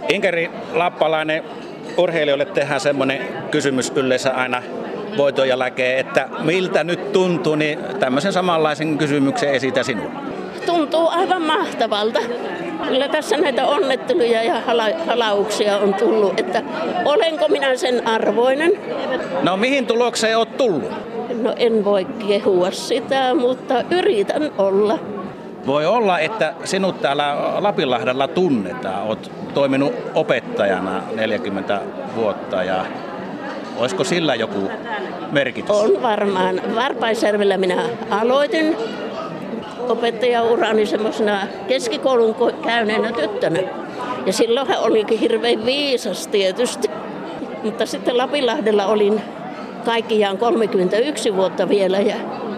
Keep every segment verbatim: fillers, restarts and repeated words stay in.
Inkeri Lappalainen, urheilijoille tehdään semmoinen kysymys yleensä aina voiton jälkeen, että miltä nyt tuntuu, niin tämmöisen samanlaisen kysymyksen esitä sinulle. Tuntuu aivan mahtavalta. Kyllä tässä näitä onnetteluja ja hala- halauksia on tullut, että olenko minä sen arvoinen? No mihin tulokseen olet tullut? No en voi kehua sitä, mutta yritän olla. Voi olla, että sinut täällä Lapinlahdella tunnetaan. Olet toiminut opettajana neljäkymmentä vuotta ja olisiko sillä joku merkitys? On varmaan. Varpaisjärvellä minä aloitin opettajaurani semmoisena keskikoulun käyneenä tyttönä. Ja silloinhan olikin hirveän viisas tietysti. Mutta sitten Lapinlahdella olin kaikkiaan kolmekymmentäyksi vuotta vielä ja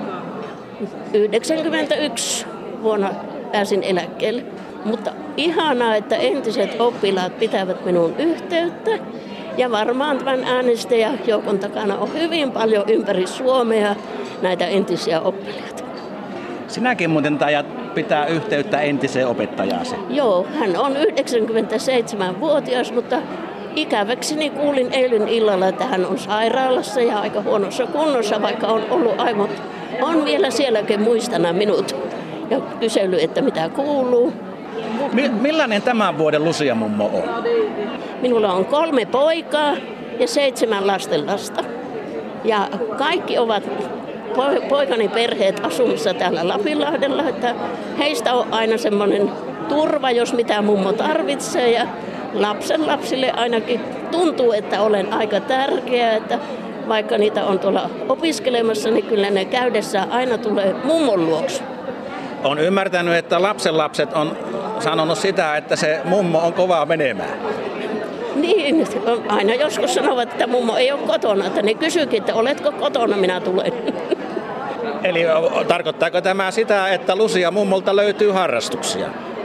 yhdeksänkymmentäyksi vuonna pääsin eläkkeelle. Mutta ihanaa, että entiset oppilaat pitävät minun yhteyttä. Ja varmaan tämän äänestäjäjoukon takana on hyvin paljon ympäri Suomea näitä entisiä oppilaita. Sinäkin muuten tajat pitää yhteyttä entiseen opettajaasi. Joo, hän on yhdeksänkymmentäseitsemänvuotias, mutta ikäväkseni kuulin eilen illalla, että hän on sairaalassa ja aika huonossa kunnossa, vaikka on ollut aivot. On vielä sielläkin muistana minut ja kysely, että mitä kuuluu. Mi- millainen tämän vuoden Lucia mummo on? Minulla on kolme poikaa ja seitsemän lastenlasta. Ja kaikki ovat poikani perheet asumassa täällä Lapinlahdella, että heistä on aina semmoinen turva, jos mitä mummo tarvitsee. Ja lapsen lapsille ainakin tuntuu, että olen aika tärkeä, että vaikka niitä on tuolla opiskelemassa, niin kyllä ne käydessään aina tulee mummon luokse. Olen ymmärtänyt, että lapsenlapset on sanonut sitä, että se mummo on kovaa menemään. Niin, aina joskus sanovat, että mummo ei ole kotona, että ne kysyykin, että oletko kotona, minä tulen. Eli tarkoittaako tämä sitä, että Lucia mummolta löytyy harrastuksia?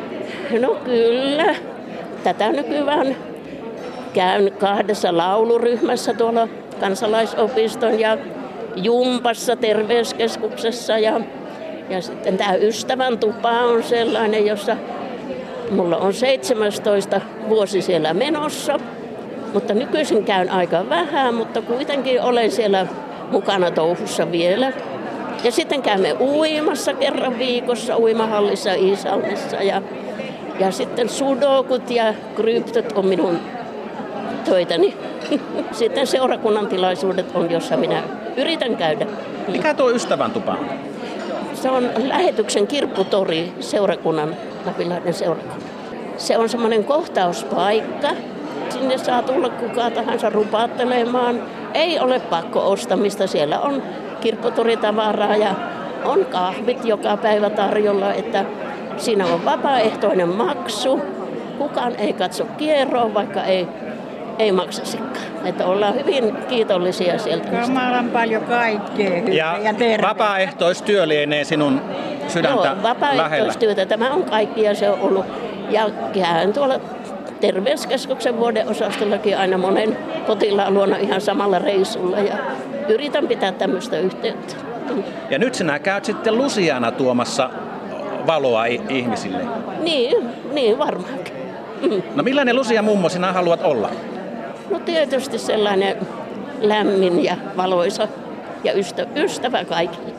No kyllä. Tätä nykyään käyn kahdessa lauluryhmässä tuolla kansalaisopiston ja Jumpassa terveyskeskuksessa. Ja, ja sitten tämä ystävän tupa on sellainen, jossa mulla on seitsemästoista vuosi siellä menossa. Mutta nykyisin käyn aika vähän, mutta kuitenkin olen siellä mukana touhussa vielä. Ja sitten käymme uimassa kerran viikossa uimahallissa Iisalmessa ja Ja sitten sudokut ja kryptot on minun töitäni. Sitten seurakunnan tilaisuudet on, jossa minä yritän käydä. Mikä tuo ystävän tupa on? Se on lähetyksen kirpputori seurakunnan, Lapinlahden seurakunnan. Se on semmoinen kohtauspaikka. Sinne saa tulla kuka tahansa rupaattelemaan. Ei ole pakko ostamista. Siellä on kirpputoritavaraa ja on kahvit joka päivä tarjolla, että siinä on vapaaehtoinen maksu. Kukaan ei katso kierroa, vaikka ei, ei maksasikaan. Että ollaan hyvin kiitollisia sieltä. Kamalan paljon kaikkea hyvää ja, ja terveitä. Vapaaehtoistyö lienee sinun sydäntä Joo, vapaaehtoistyötä. lähellä. Tämä on kaikkia se on ollut. Ja käyn tuolla terveyskeskuksen vuodeosastollakin aina monen potilaan luona ihan samalla reissulla. Ja yritän pitää tämmöistä yhteyttä. Ja nyt sinä käyt sitten Luciana tuomassa valoa ihmisille. Niin, niin varmaankin. Mm. No millainen Lucia mummo sinä haluat olla? No tietysti sellainen lämmin ja valoisa ja ystävä, ystävä kaikille.